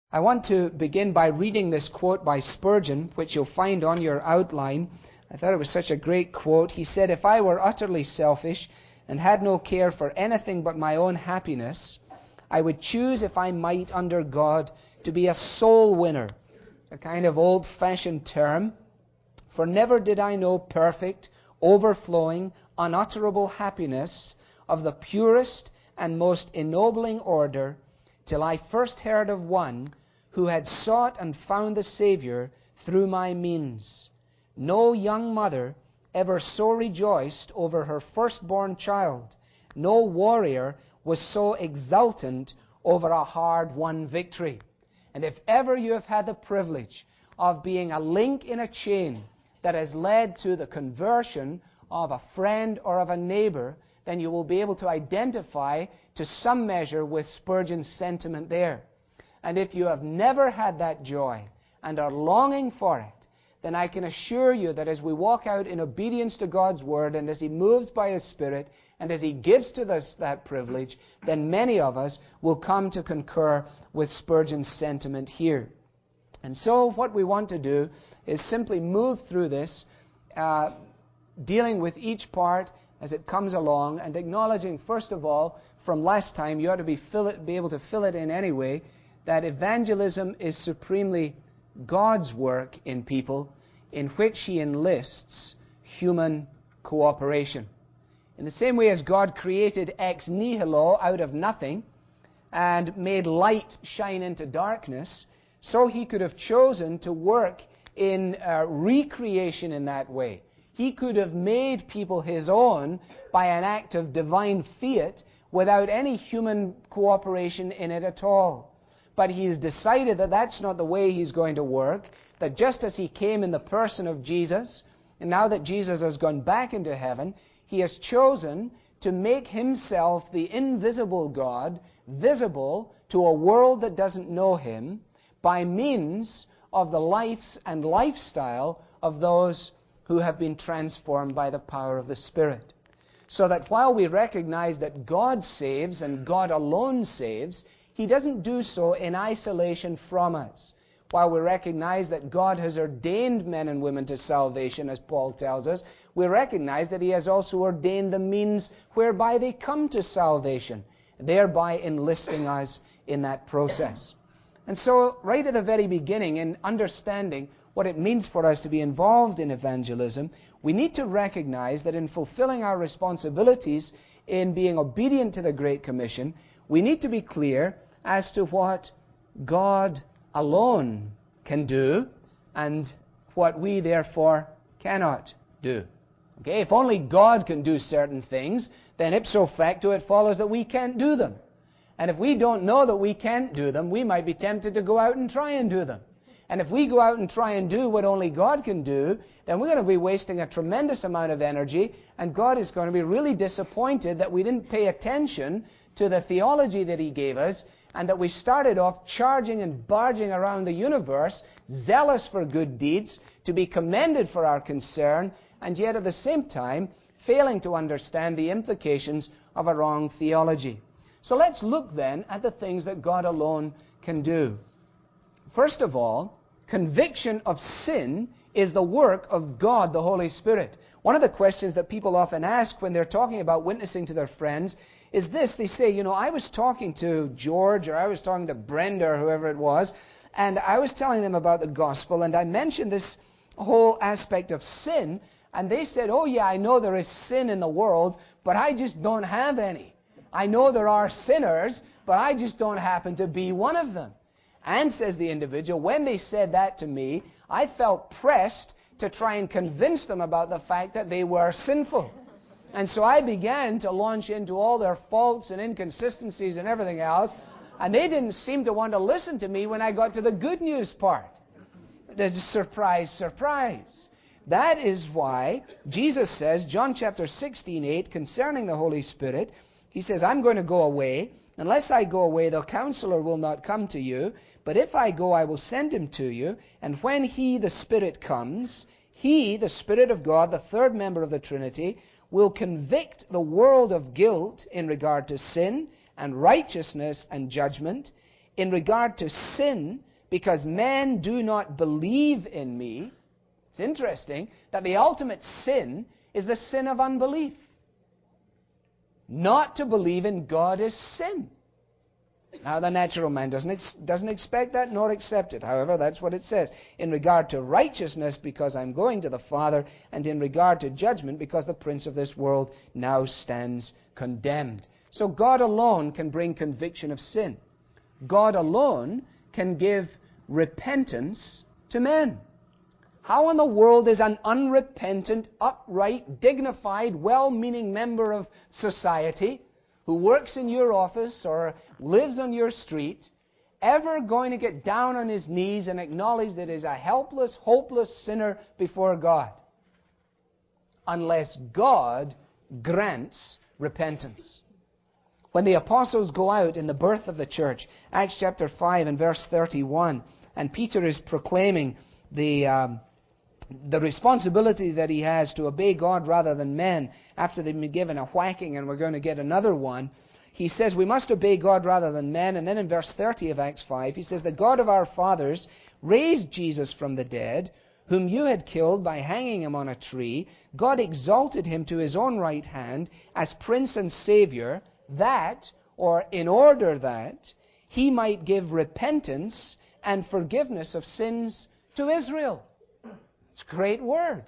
I want to begin by reading this quote by Spurgeon, which you'll find on your outline. I thought it was such a great quote. He said, "If I were utterly selfish and had no care for anything but my own happiness, I would choose, if I might, under God, to be a soul winner." A kind of old-fashioned term. "For never did I know perfect, overflowing, unutterable happiness of the purest and most ennobling order, till I first heard of one who had sought and found the Saviour through my means. No young mother ever so rejoiced over her firstborn child. No warrior was so exultant over a hard-won victory." And if ever you have had the privilege of being a link in a chain that has led to the conversion of a friend or of a neighbor, then you will be able to identify to some measure with Spurgeon's sentiment there. And if you have never had that joy and are longing for it, then I can assure you that as we walk out in obedience to God's Word, and as He moves by His Spirit, and as He gives to us that privilege, then many of us will come to concur with Spurgeon's sentiment here. And so what we want to do is simply move through this, dealing with each part as it comes along, and acknowledging, first of all, from last time, you ought to be able to fill it in anyway, that evangelism is supremely God's work in people, in which He enlists human cooperation. In the same way as God created ex nihilo, out of nothing, and made light shine into darkness, so He could have chosen to work in recreation in that way. He could have made people His own by an act of divine fiat without any human cooperation in it at all. But He's decided that that's not the way He's going to work, that just as He came in the person of Jesus, and now that Jesus has gone back into heaven, He has chosen to make Himself, the invisible God, visible to a world that doesn't know Him by means of the lives and lifestyle of those who have been transformed by the power of the Spirit. So that while we recognize that God saves and God alone saves, He doesn't do so in isolation from us. While we recognize that God has ordained men and women to salvation, as Paul tells us, we recognize that He has also ordained the means whereby they come to salvation, thereby enlisting us in that process. And so, right at the very beginning, in understanding what it means for us to be involved in evangelism, we need to recognize that in fulfilling our responsibilities in being obedient to the Great Commission, we need to be clear as to what God alone can do and what we therefore cannot do. Okay, if only God can do certain things, then ipso facto it follows that we can't do them. And if we don't know that we can't do them, we might be tempted to go out and try and do them. And if we go out and try and do what only God can do, then we're going to be wasting a tremendous amount of energy, and God is going to be really disappointed that we didn't pay attention to the theology that He gave us, and that we started off charging and barging around the universe, zealous for good deeds, to be commended for our concern, and yet at the same time failing to understand the implications of a wrong theology. So let's look then at the things that God alone can do. First of all, conviction of sin is the work of God, the Holy Spirit. One of the questions that people often ask when they're talking about witnessing to their friends is this. They say, I was talking to George, or I was talking to Brenda, or whoever it was, and I was telling them about the gospel, and I mentioned this whole aspect of sin, and they said, "Oh yeah, I know there is sin in the world, but I just don't have any. I know there are sinners, but I just don't happen to be one of them." And, says the individual, when they said that to me, I felt pressed to try and convince them about the fact that they were sinful. And so I began to launch into all their faults and inconsistencies and everything else, and they didn't seem to want to listen to me when I got to the good news part. Surprise, surprise. That is why Jesus says, John chapter 16:8, concerning the Holy Spirit, He says, "I'm going to go away. Unless I go away, the Counselor will not come to you. But if I go, I will send Him to you. And when He, the Spirit, comes, He, the Spirit of God, the third member of the Trinity, will convict the world of guilt in regard to sin and righteousness and judgment. in regard to sin, because men do not believe in me. It's interesting that the ultimate sin is the sin of unbelief. Not to believe in God is sin. Now, the natural man doesn't expect that nor accept it. However, that's what it says. In regard to righteousness, because I'm going to the Father, and in regard to judgment, because the prince of this world now stands condemned. So God alone can bring conviction of sin. God alone can give repentance to men. How in the world is an unrepentant, upright, dignified, well-meaning member of society who works in your office or lives on your street ever going to get down on his knees and acknowledge that he is a helpless, hopeless sinner before God? Unless God grants repentance. When the apostles go out in the birth of the church, Acts chapter 5 and verse 31, and Peter is proclaiming the responsibility that he has to obey God rather than men after they've been given a whacking, and we're going to get another one. He says we must obey God rather than men. And then in verse 30 of Acts 5, he says, the God of our fathers raised Jesus from the dead, whom you had killed by hanging him on a tree. God exalted him to his own right hand as Prince and Savior, that, or in order that, he might give repentance and forgiveness of sins to Israel. It's a great word.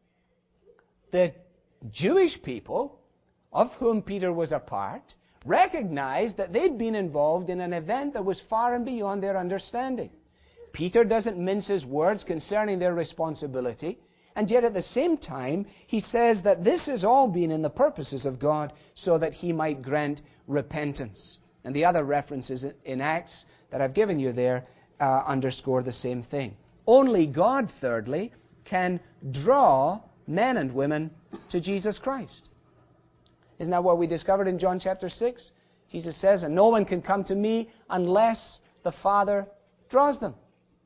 The Jewish people, of whom Peter was a part, recognized that they'd been involved in an event that was far and beyond their understanding. Peter doesn't mince his words concerning their responsibility, and yet at the same time, he says that this has all been in the purposes of God so that he might grant repentance. And the other references in Acts that I've given you there underscore the same thing. Only God, thirdly, can draw men and women to Jesus Christ. Isn't that what we discovered in John chapter 6? Jesus says, and no one can come to me unless the Father draws them.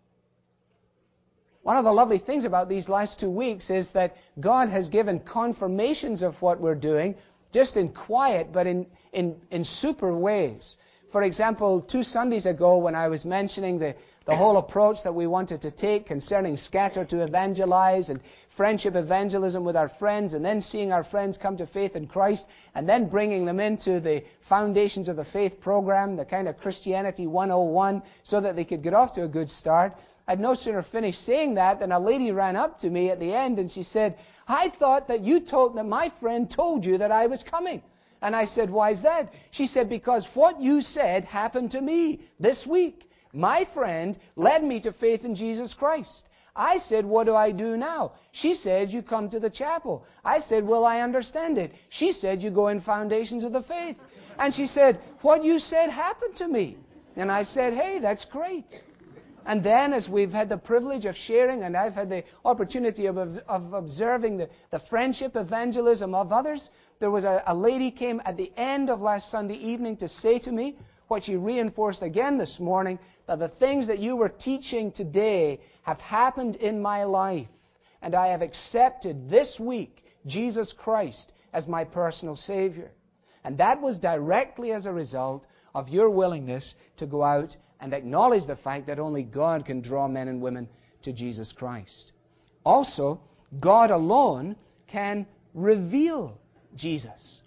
One of the lovely things about these last 2 weeks is that God has given confirmations of what we're doing, just in quiet, but in super ways. For example, 2 Sundays ago when I was mentioning the whole approach that we wanted to take concerning scatter to evangelize and friendship evangelism with our friends, and then seeing our friends come to faith in Christ, and then bringing them into the Foundations of the Faith program, the kind of Christianity 101, so that they could get off to a good start. I'd no sooner finished saying that than a lady ran up to me at the end and she said, I thought that my friend told you that I was coming. And I said, why is that? She said, because what you said happened to me this week. My friend led me to faith in Jesus Christ. I said, what do I do now? She said, you come to the chapel. I said, well, I understand it. She said, you go in Foundations of the Faith. And she said, what you said happened to me. And I said, hey, that's great. And then as we've had the privilege of sharing, and I've had the opportunity of observing the friendship evangelism of others, there was a lady came at the end of last Sunday evening to say to me, what she reinforced again this morning, that the things that you were teaching today have happened in my life, and I have accepted this week Jesus Christ as my personal Savior. And that was directly as a result of your willingness to go out and acknowledge the fact that only God can draw men and women to Jesus Christ. Also, God alone can reveal Jesus.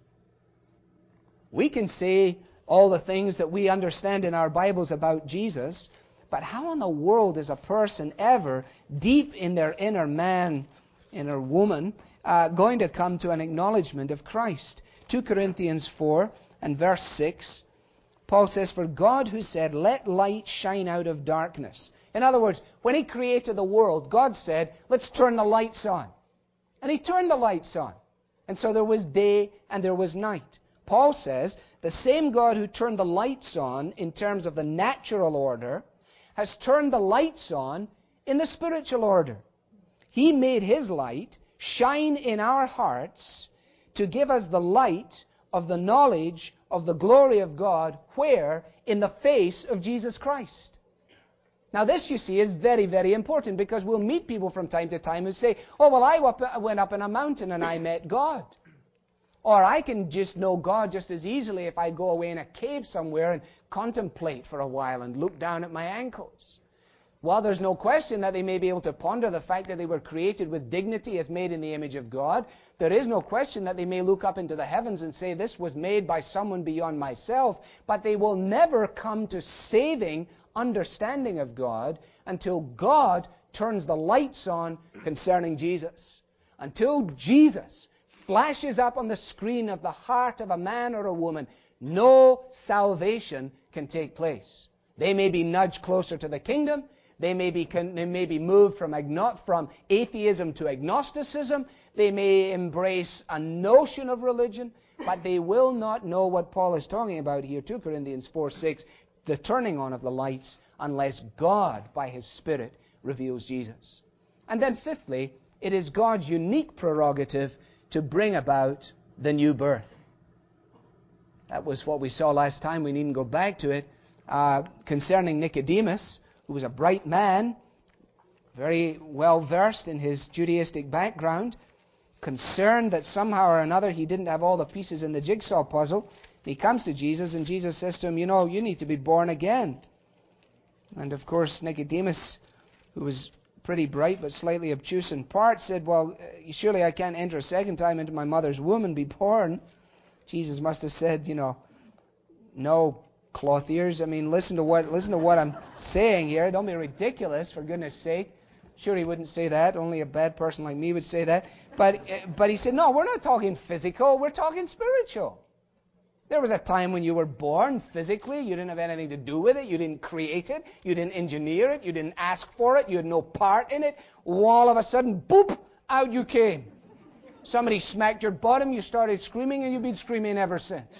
We can say all the things that we understand in our Bibles about Jesus, but how in the world is a person ever, deep in their inner man, inner woman, going to come to an acknowledgement of Christ? 2 Corinthians 4 and verse 6, Paul says, for God who said, let light shine out of darkness. In other words, when He created the world, God said, let's turn the lights on. And He turned the lights on. And so there was day and there was night. Paul says, the same God who turned the lights on in terms of the natural order has turned the lights on in the spiritual order. He made His light shine in our hearts to give us the light of the knowledge of the glory of God, where? In the face of Jesus Christ. Now this, you see, is very, very important, because we'll meet people from time to time who say, oh, well, I went up in a mountain and I met God. Or I can just know God just as easily if I go away in a cave somewhere and contemplate for a while and look down at my ankles. While there's no question that they may be able to ponder the fact that they were created with dignity as made in the image of God, there is no question that they may look up into the heavens and say, this was made by someone beyond myself, but they will never come to saving understanding of God until God turns the lights on concerning Jesus. Until Jesus flashes up on the screen of the heart of a man or a woman, no salvation can take place. They may be nudged closer to the kingdom. They may be moved from atheism to agnosticism. They may embrace a notion of religion, but they will not know what Paul is talking about here, 2 Corinthians 4:6, the turning on of the lights, unless God, by His Spirit, reveals Jesus. And then fifthly, it is God's unique prerogative to bring about the new birth. That was what we saw last time. We needn't go back to it. Concerning Nicodemus, who was a bright man, very well versed in his Judaistic background, concerned that somehow or another he didn't have all the pieces in the jigsaw puzzle. He comes to Jesus, and Jesus says to him, you need to be born again. And of course, Nicodemus, who was pretty bright but slightly obtuse in part, said, well, surely I can't enter a second time into my mother's womb and be born. Jesus must have said, no, cloth ears. I mean, listen to what I'm saying here. Don't be ridiculous, for goodness sake. Sure, he wouldn't say that. Only a bad person like me would say that. But he said, no, we're not talking physical. We're talking spiritual. There was a time when you were born physically. You didn't have anything to do with it. You didn't create it. You didn't engineer it. You didn't ask for it. You had no part in it. All of a sudden, boop, out you came. Somebody smacked your bottom. You started screaming, and you've been screaming ever since.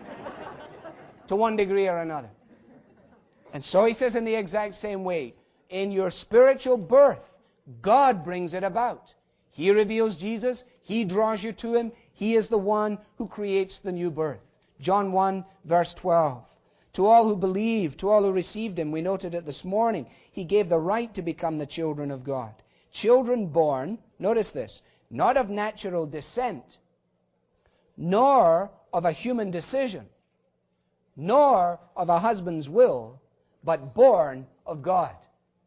To one degree or another. And so he says in the exact same way, in your spiritual birth, God brings it about. He reveals Jesus. He draws you to Him. He is the one who creates the new birth. John 1, verse 12. To all who believed, to all who received Him, we noted it this morning, He gave the right to become the children of God. Children born, notice this, not of natural descent, nor of a human decision, nor of a husband's will, but born of God.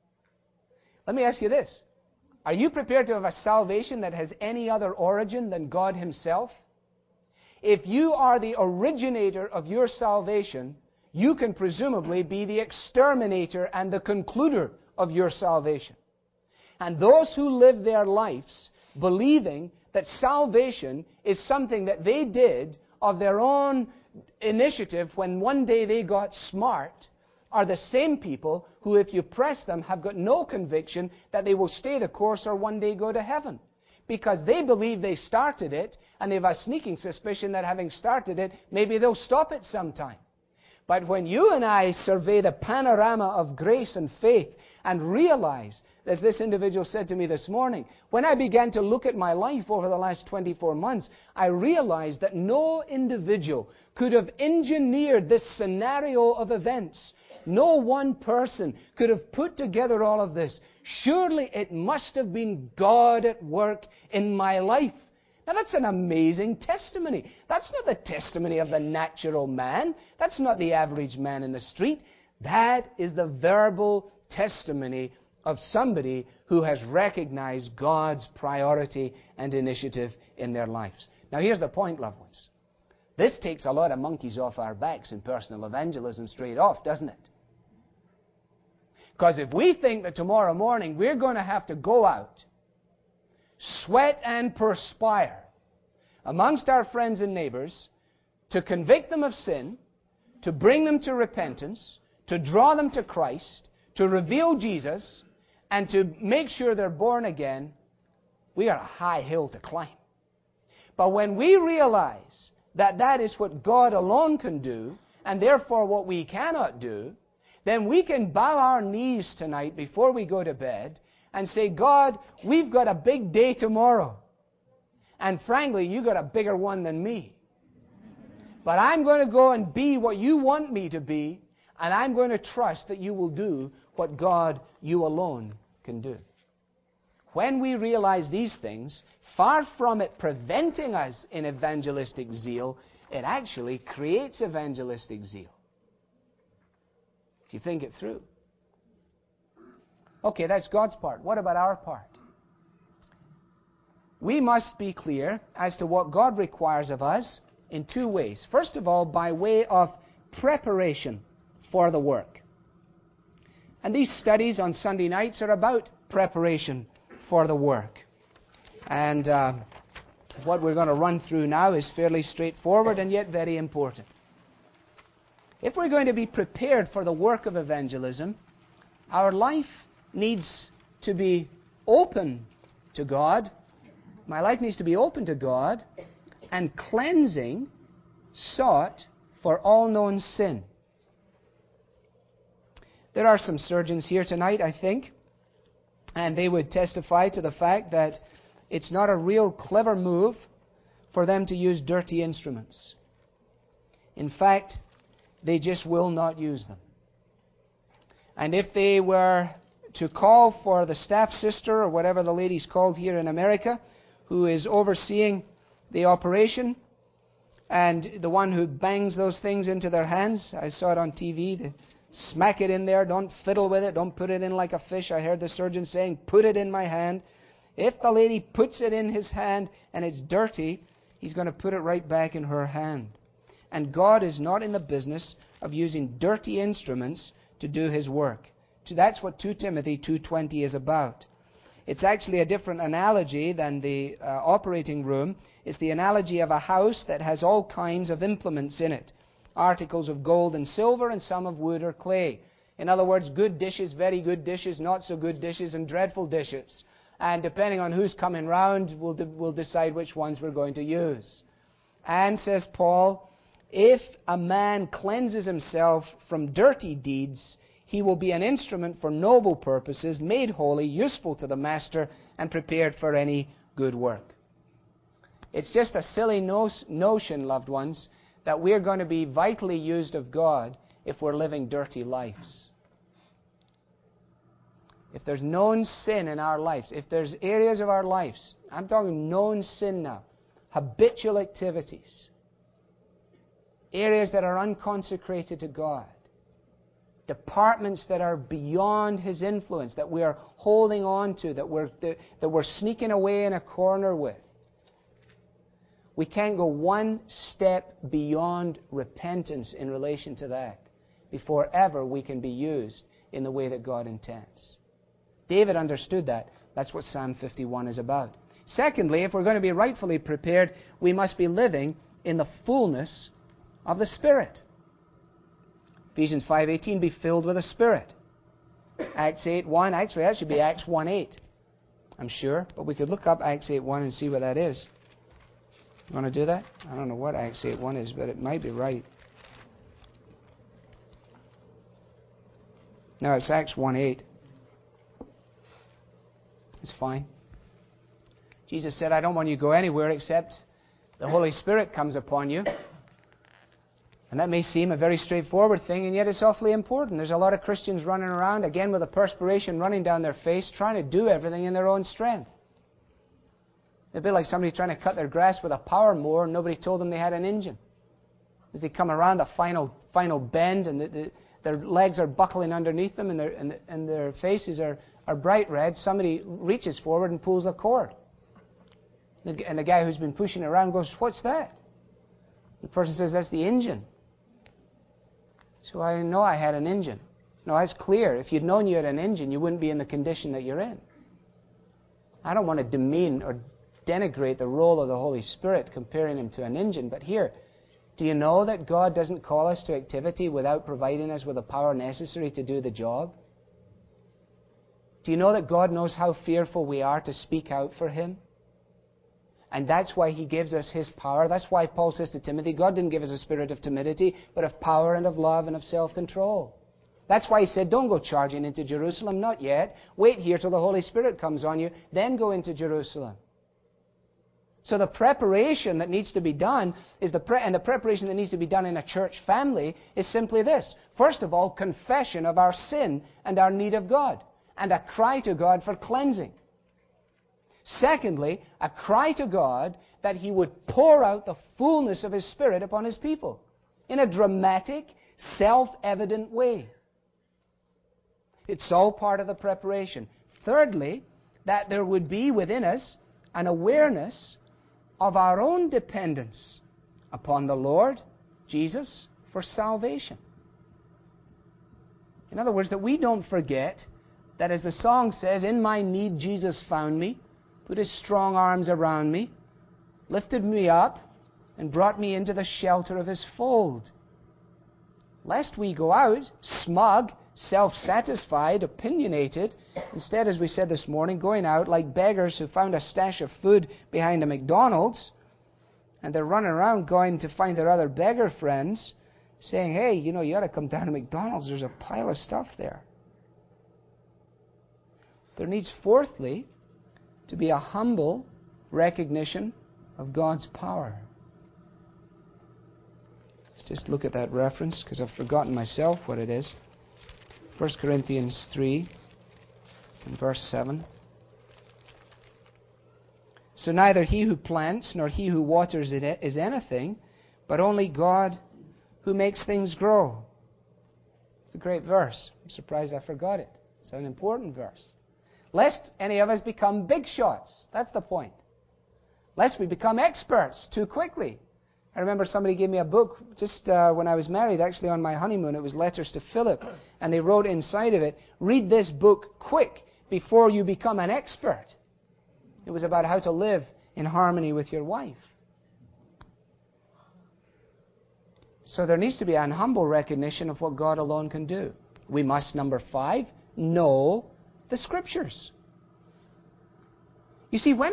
Let me ask you this. Are you prepared to have a salvation that has any other origin than God Himself? If you are the originator of your salvation, you can presumably be the exterminator and the concluder of your salvation. And those who live their lives believing that salvation is something that they did of their own initiative when one day they got smart are the same people who, if you press them, have got no conviction that they will stay the course or one day go to heaven. Because they believe they started it, and they have a sneaking suspicion that having started it, maybe they'll stop it sometime. But when you and I survey the panorama of grace and faith and realize, as this individual said to me this morning, when I began to look at my life over the last 24 months, I realized that no individual could have engineered this scenario of events. No one person could have put together all of this. Surely it must have been God at work in my life. Now that's an amazing testimony. That's not the testimony of the natural man. That's not the average man in the street. That is the verbal testimony of somebody who has recognized God's priority and initiative in their lives. Now here's the point, loved ones. This takes a lot of monkeys off our backs in personal evangelism straight off, doesn't it? Because if we think that tomorrow morning we're going to have to go out, sweat and perspire amongst our friends and neighbors to convict them of sin, to bring them to repentance, to draw them to Christ, to reveal Jesus, and to make sure they're born again, we got a high hill to climb. But when we realize that that is what God alone can do, and therefore what we cannot do, then we can bow our knees tonight before we go to bed and say, God, we've got a big day tomorrow. And frankly, you've got a bigger one than me. But I'm going to go and be what you want me to be, and I'm going to trust that you will do what God, you alone, can do. when we realize these things, far from it preventing us in evangelistic zeal, it actually creates evangelistic zeal. If you think it through. Okay, that's God's part. What about our part? We must be clear as to what God requires of us in two ways. First of all, by way of preparation for the work. And these studies on Sunday nights are about preparation for the work. And what we're going to run through now is fairly straightforward and yet very important. If we're going to be prepared for the work of evangelism, our life needs to be open to God. My life needs to be open to God and cleansing sought for all known sin. There are some surgeons here tonight, I think, and they would testify to the fact that it's not a real clever move for them to use dirty instruments. In fact, they just will not use them. And if they were to call for the staff sister, or whatever the lady's called here in America, who is overseeing the operation, and the one who bangs those things into their hands, I saw it on TV, they smack it in there, don't fiddle with it, don't put it in like a fish. I heard the surgeon saying, put it in my hand. If the lady puts it in his hand and it's dirty, he's going to put it right back in her hand. And God is not in the business of using dirty instruments to do His work. That's what 2 Timothy 2:20 is about. It's actually a different analogy than the operating room. It's the analogy of a house that has all kinds of implements in it. Articles of gold and silver and some of wood or clay. In other words, good dishes, very good dishes, not so good dishes, and dreadful dishes. And depending on who's coming round, we'll decide which ones we're going to use. And, says Paul, if a man cleanses himself from dirty deeds, he will be an instrument for noble purposes, made holy, useful to the master, and prepared for any good work. It's just a silly notion, loved ones, that we're going to be vitally used of God if we're living dirty lives. If there's known sin in our lives, if there's areas of our lives, I'm talking known sin now, habitual activities, areas that are unconsecrated to God, departments that are beyond His influence, that we are holding on to, that we're sneaking away in a corner with. We can't go one step beyond repentance in relation to that before ever we can be used in the way that God intends. David understood that. That's what Psalm 51 is about. Secondly, if we're going to be rightfully prepared, we must be living in the fullness of the Spirit. Ephesians 5:18, be filled with the Spirit. Acts 8:1, actually that should be Acts 1:8, I'm sure, but we could look up Acts 8:1 and see what that is. You want to do that? I don't know what Acts 8:1 is, but it might be right. No, it's Acts 1:8. It's fine. Jesus said, I don't want you to go anywhere except the Holy Spirit comes upon you. And that may seem a very straightforward thing, and yet it's awfully important. There's a lot of Christians running around, again with the perspiration running down their face, trying to do everything in their own strength. It'd be like somebody trying to cut their grass with a power mower and nobody told them they had an engine. As they come around the final bend and their legs are buckling underneath them and their faces are bright red, somebody reaches forward and pulls a cord. And the guy who's been pushing it around goes, what's that? The person says, that's the engine. So I didn't know I had an engine. No, that's clear. If you'd known you had an engine, you wouldn't be in the condition that you're in. I don't want to demean or denigrate the role of the Holy Spirit, comparing Him to an engine. But here, do you know that God doesn't call us to activity without providing us with the power necessary to do the job? Do you know that God knows how fearful we are to speak out for Him? And that's why He gives us His power. That's why Paul says to Timothy, God didn't give us a spirit of timidity, but of power and of love and of self-control. That's why He said, don't go charging into Jerusalem, not yet. Wait here till the Holy Spirit comes on you, then go into Jerusalem. So the preparation that needs to be done and the preparation that needs to be done in a church family is simply this. First of all, confession of our sin and our need of God, and a cry to God for cleansing. Secondly, a cry to God that He would pour out the fullness of His Spirit upon His people in a dramatic, self-evident way. It's all part of the preparation. Thirdly, that there would be within us an awareness of our own dependence upon the Lord Jesus for salvation. In other words, that we don't forget that, as the song says, in my need Jesus found me, put His strong arms around me, lifted me up, and brought me into the shelter of His fold. Lest we go out smug, self-satisfied, opinionated, instead, as we said this morning, going out like beggars who found a stash of food behind a McDonald's, and they're running around going to find their other beggar friends, saying, hey, you ought to come down to McDonald's, there's a pile of stuff there. There needs, fourthly, to be a humble recognition of God's power. Let's just look at that reference, because I've forgotten myself what it is. 1 Corinthians 3 and verse 7. So neither he who plants nor he who waters it is anything, but only God who makes things grow. It's a great verse. I'm surprised I forgot it. It's an important verse. Lest any of us become big shots. That's the point. Lest we become experts too quickly. I remember somebody gave me a book just when I was married, actually on my honeymoon. It was Letters to Philip. And they wrote inside of it, read this book quick before you become an expert. It was about how to live in harmony with your wife. So there needs to be an humble recognition of what God alone can do. We must, number 5, know the Scriptures. You see, when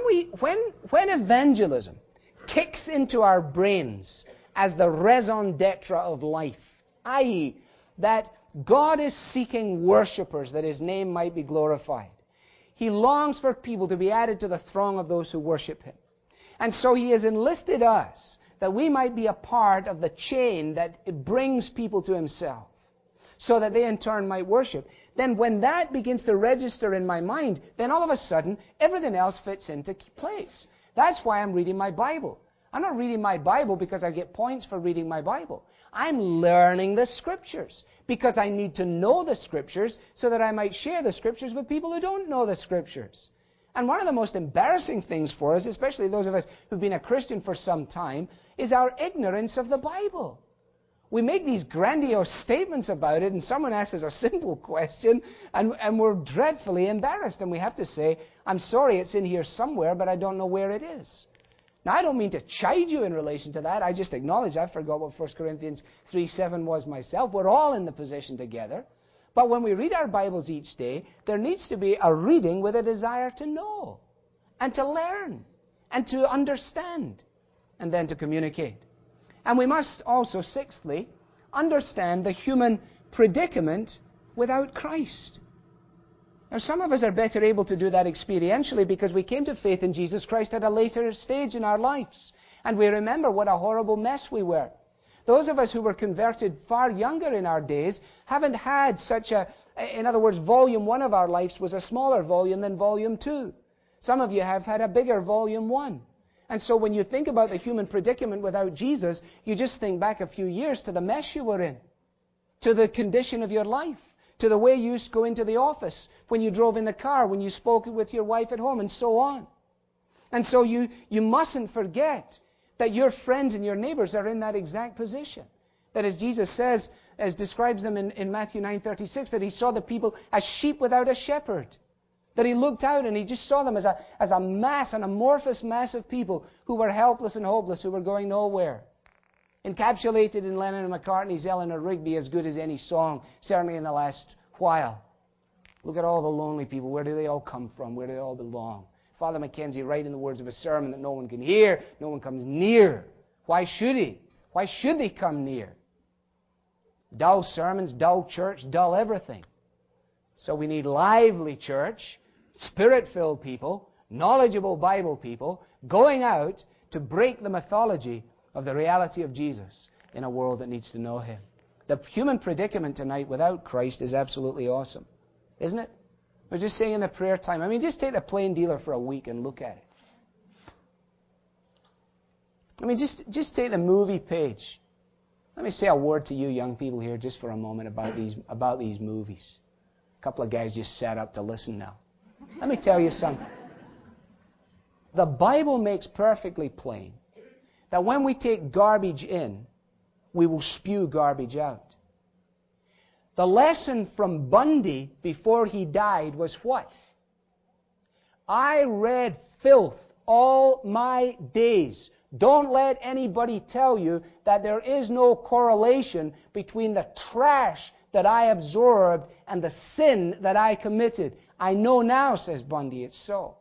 evangelism kicks into our brains as the raison d'etre of life, i.e., that God is seeking worshippers that His name might be glorified. He longs for people to be added to the throng of those who worship Him. And so He has enlisted us that we might be a part of the chain that it brings people to Himself, so that they in turn might worship. Then when that begins to register in my mind, then all of a sudden, everything else fits into place. That's why I'm reading my Bible. I'm not reading my Bible because I get points for reading my Bible. I'm learning the Scriptures because I need to know the Scriptures so that I might share the Scriptures with people who don't know the Scriptures. And one of the most embarrassing things for us, especially those of us who've been a Christian for some time, is our ignorance of the Bible. We make these grandiose statements about it, and someone asks us a simple question, and we're dreadfully embarrassed. And we have to say, I'm sorry, it's in here somewhere, but I don't know where it is. Now, I don't mean to chide you in relation to that. I just acknowledge I forgot what 1 Corinthians 3:7 was myself. We're all in the position together. But when we read our Bibles each day, there needs to be a reading with a desire to know, and to learn, and to understand, and then to communicate. And we must also, sixthly, understand the human predicament without Christ. Now, some of us are better able to do that experientially because we came to faith in Jesus Christ at a later stage in our lives. And we remember what a horrible mess we were. Those of us who were converted far younger in our days haven't had such a... In other words, volume 1 of our lives was a smaller volume than volume 2. Some of you have had a bigger volume 1. And so when you think about the human predicament without Jesus, you just think back a few years to the mess you were in, to the condition of your life, to the way you used to go into the office, when you drove in the car, when you spoke with your wife at home, and so on. And so you mustn't forget that your friends and your neighbors are in that exact position. That as Jesus says, as describes them in Matthew 9:36, that He saw the people as sheep without a shepherd. That He looked out and He just saw them as a mass, an amorphous mass of people who were helpless and hopeless, who were going nowhere. Encapsulated in Lennon and McCartney's Eleanor Rigby, as good as any song, certainly in the last while. Look at all the lonely people. Where do they all come from? Where do they all belong? Father Mackenzie, right in the words of a sermon that no one can hear, no one comes near. Why should he? Why should they come near? Dull sermons, dull church, dull everything. So we need lively church, Spirit-filled people, knowledgeable Bible people, going out to break the mythology of the reality of Jesus in a world that needs to know Him. The human predicament tonight without Christ is absolutely awesome, isn't it? We're just saying in the prayer time. I mean, just take the Plain Dealer for a week and look at it. I mean, just take the movie page. Let me say a word to you young people here just for a moment about these movies. A couple of guys just sat up to listen now. Let me tell you something. The Bible makes perfectly plain that when we take garbage in, we will spew garbage out. The lesson from Bundy before he died was what? I read filth all my days. Don't let anybody tell you that there is no correlation between the trash that I absorbed and the sin that I committed. I know now, says Bundy, it's so.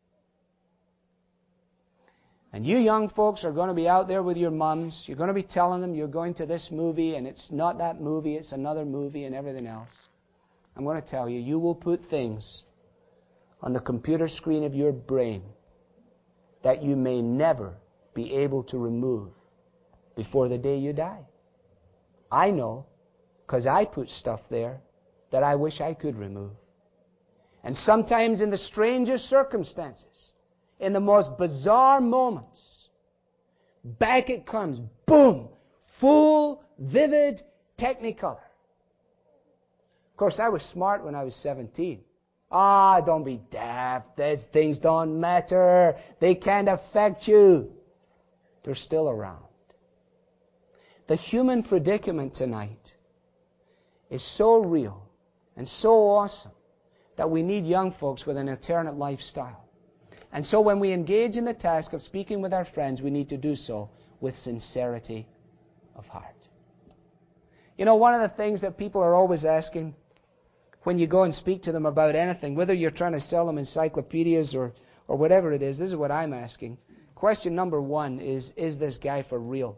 And you young folks are going to be out there with your mums. You're going to be telling them you're going to this movie and it's not that movie, it's another movie and everything else. I'm going to tell you, you will put things on the computer screen of your brain that you may never be able to remove before the day you die. I know, because I put stuff there that I wish I could remove. And sometimes in the strangest circumstances, in the most bizarre moments, back it comes, boom, full, vivid Technicolor. Of course, I was smart when I was 17. Don't be daft. These things don't matter. They can't affect you. They're still around. The human predicament tonight is so real and so awesome that we need young folks with an alternate lifestyle. And so when we engage in the task of speaking with our friends, we need to do so with sincerity of heart. You know, one of the things that people are always asking when you go and speak to them about anything, whether you're trying to sell them encyclopedias or whatever it is, this is what I'm asking. Question number one is this guy for real?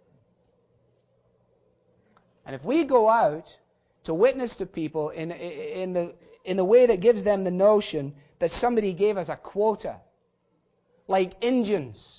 And if we go out to witness to people in the way that gives them the notion that somebody gave us a quota, like Indians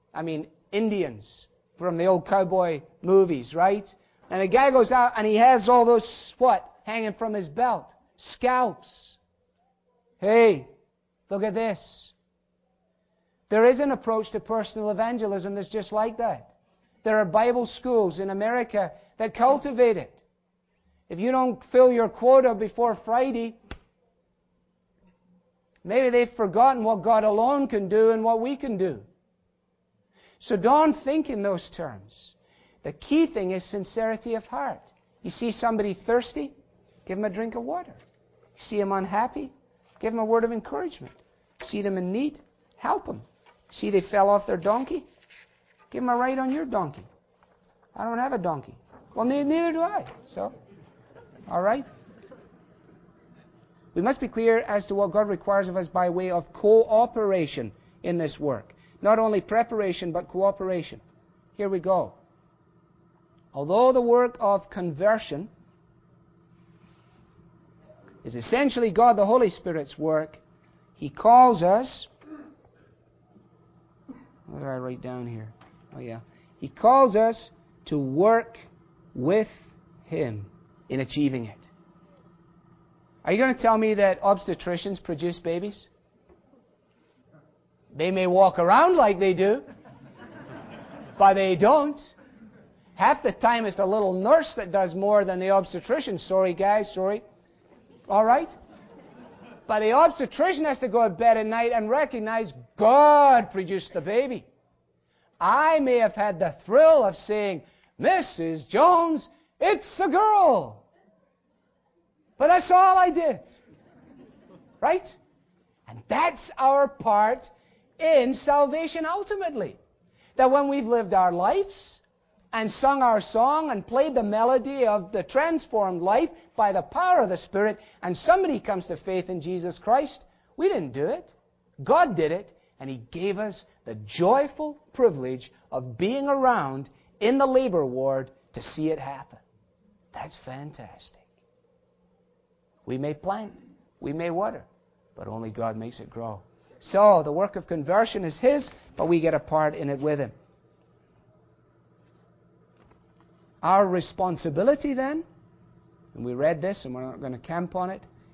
from the old cowboy movies, right? And the guy goes out and he has all those, hanging from his belt? Scalps. Hey, look at this. There is an approach to personal evangelism that's just like that. There are Bible schools in America that cultivate it. If you don't fill your quota before Friday, maybe they've forgotten what God alone can do and what we can do. So don't think in those terms. The key thing is sincerity of heart. You see somebody thirsty, give them a drink of water. You see them unhappy, give them a word of encouragement. You see them in need, help them. See they fell off their donkey, give them a ride on your donkey. I don't have a donkey. Well, neither do I. So, all right? We must be clear as to what God requires of us by way of cooperation in this work. Not only preparation, but cooperation. Here we go. Although the work of conversion is essentially God the Holy Spirit's work, He calls us... What did I write down here? Oh yeah. He calls us to work with Him in achieving it. Are you going to tell me that obstetricians produce babies? They may walk around like they do, but they don't. Half the time it's the little nurse that does more than the obstetrician. Sorry, guys, sorry. All right? But the obstetrician has to go to bed at night and recognize God produced the baby. I may have had the thrill of saying, Mrs. Jones, it's a girl. But that's all I did. Right? And that's our part in salvation ultimately. That when we've lived our lives and sung our song and played the melody of the transformed life by the power of the Spirit, and somebody comes to faith in Jesus Christ, we didn't do it. God did it, and He gave us the joyful privilege of being around in the labor ward to see it happen. That's fantastic. We may plant, we may water, but only God makes it grow. So, the work of conversion is His, but we get a part in it with Him. Our responsibility then, and we read this and we're not going to camp on it,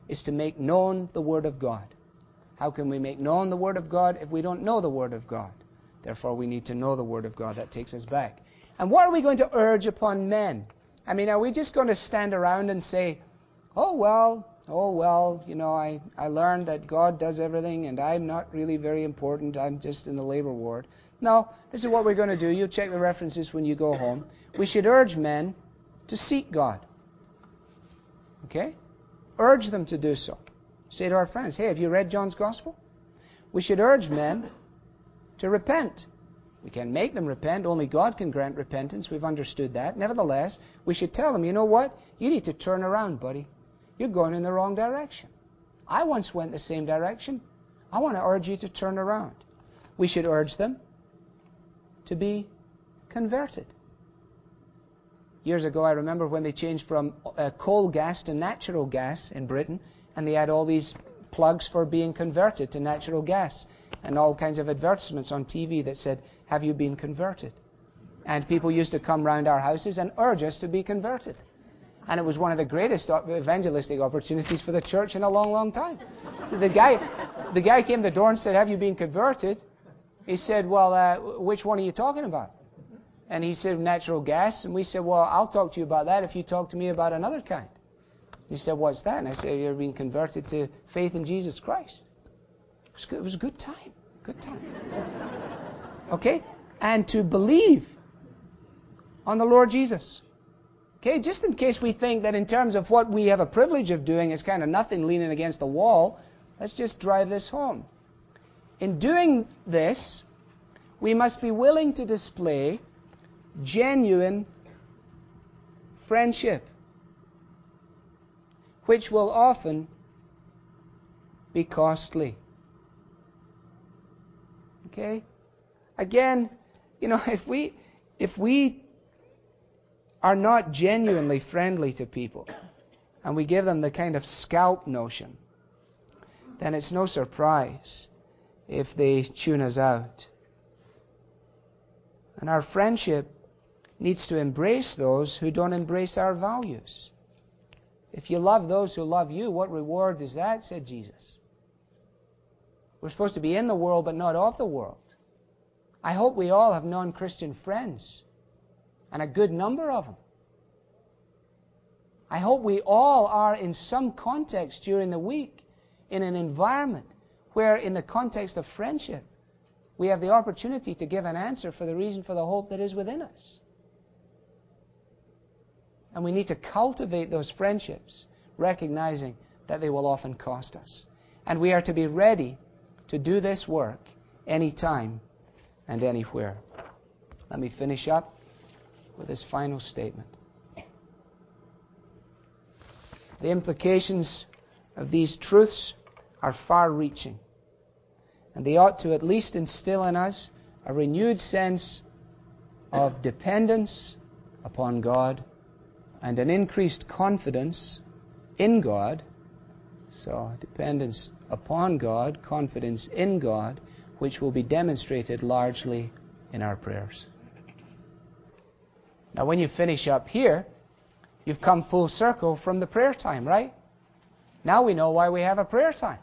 is to make known the Word of God. How can we make known the Word of God if we don't know the Word of God? Therefore, we need to know the Word of God. That takes us back. And what are we going to urge upon men? I mean, are we just going to stand around and say, oh, well, I learned that God does everything and I'm not really very important. I'm just in the labor ward. No, this is what we're going to do. You'll check the references when you go home. We should urge men to seek God. Okay? Urge them to do so. Say to our friends, hey, have you read John's Gospel? We should urge men to repent. We can't make them repent. Only God can grant repentance. We've understood that. Nevertheless, we should tell them, you know what? You need to turn around, buddy. You're going in the wrong direction. I once went the same direction. I want to urge you to turn around. We should urge them to be converted. Years ago, I remember when they changed from coal gas to natural gas in Britain, and they had all these plugs for being converted to natural gas, and all kinds of advertisements on TV that said, have you been converted? And people used to come round our houses and urge us to be converted. And it was one of the greatest evangelistic opportunities for the church in a long, long time. So the guy came to the door and said, have you been converted? He said, well, which one are you talking about? And he said, natural gas. And we said, well, I'll talk to you about that if you talk to me about another kind. He said, what's that? And I said, you're being converted to faith in Jesus Christ. It was a good time. Good time. Okay? And to believe on the Lord Jesus. Okay? Just in case we think that in terms of what we have a privilege of doing is kind of nothing leaning against the wall, let's just drive this home. In doing this, we must be willing to display genuine friendship, which will often be costly. Okay? Again, if we are not genuinely friendly to people, and we give them the kind of scalp notion, then it's no surprise if they tune us out. And our friendship needs to embrace those who don't embrace our values. If you love those who love you, what reward is that? Said Jesus. We're supposed to be in the world but not of the world. I hope we all have non-Christian friends, and a good number of them. I hope we all are in some context during the week in an environment where, in the context of friendship, we have the opportunity to give an answer for the reason for the hope that is within us. And we need to cultivate those friendships, recognizing that they will often cost us. And we are to be ready to do this work anytime and anywhere. Let me finish up with this final statement. The implications of these truths are far-reaching, and they ought to at least instill in us a renewed sense of dependence upon God and an increased confidence in God. So, dependence upon God, confidence in God, which will be demonstrated largely in our prayers. Now, when you finish up here, you've come full circle from the prayer time, right? Now we know why we have a prayer time.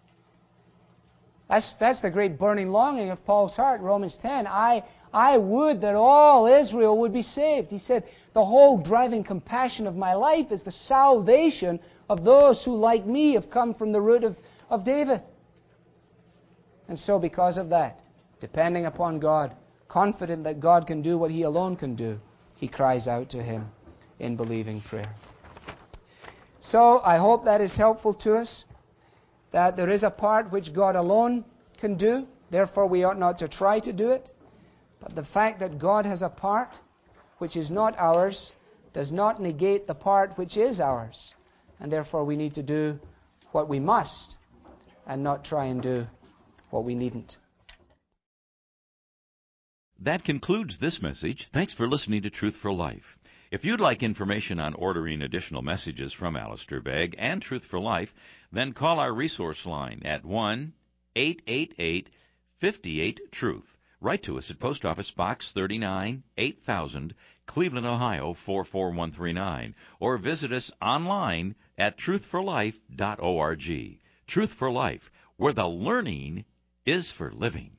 That's the great burning longing of Paul's heart, Romans 10. I would that all Israel would be saved. He said, the whole driving compassion of my life is the salvation of those who, like me, have come from the root of David. And so because of that, depending upon God, confident that God can do what He alone can do, he cries out to Him in believing prayer. So I hope that is helpful to us, that there is a part which God alone can do. Therefore, we ought not to try to do it. But the fact that God has a part which is not ours does not negate the part which is ours. And therefore, we need to do what we must and not try and do what we needn't. That concludes this message. Thanks for listening to Truth for Life. If you'd like information on ordering additional messages from Alistair Begg and Truth for Life, then call our resource line at 1-888-58-TRUTH. Write to us at Post Office Box 39, 8000, Cleveland, Ohio 44139, or visit us online at truthforlife.org. Truth for Life, where the learning is for living.